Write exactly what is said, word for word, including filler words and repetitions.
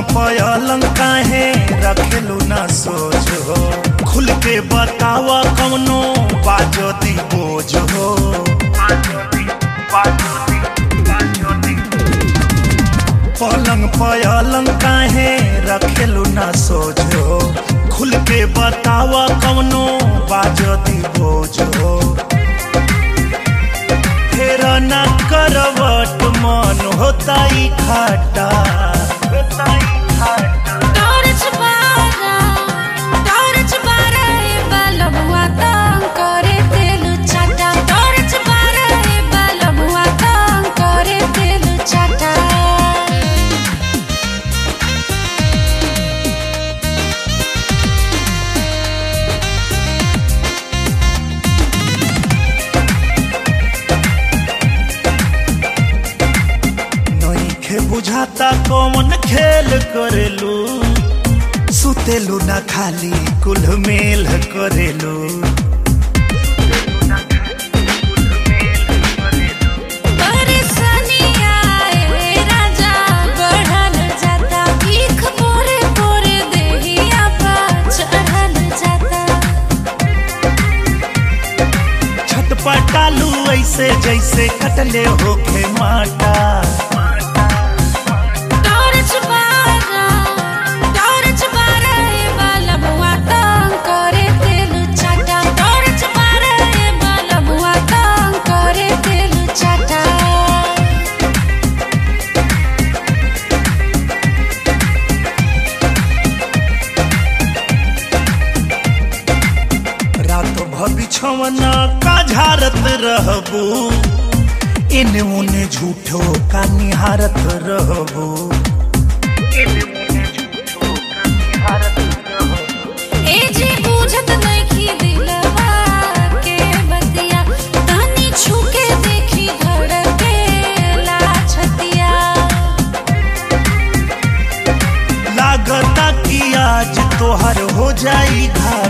पलंग काहे रखेलू ना सोच हो, खुल के बतावा कौनो बाजो दी बोझ हो। पलंग पलंग काहे रखेलू ना सोच हो, खुल के बतावा कौनो बाजो दी बोझ हो। फेर ना करवट मन होता ही खाटा, बुझाता कौन खेल करेलू, सुतेलू ना खाली कुल मेल करेलू। छटपटालू ऐसे जैसे कटले होके माटा, बिछौना का झारत रहबू, इन उने झूठो का निहारत रहबू। ए जी बुझत नइखी दिलवा के बतिया, तनी छुके देखी धड़केला छतिया। लागता कि आज तोहर हो जाई घाटा।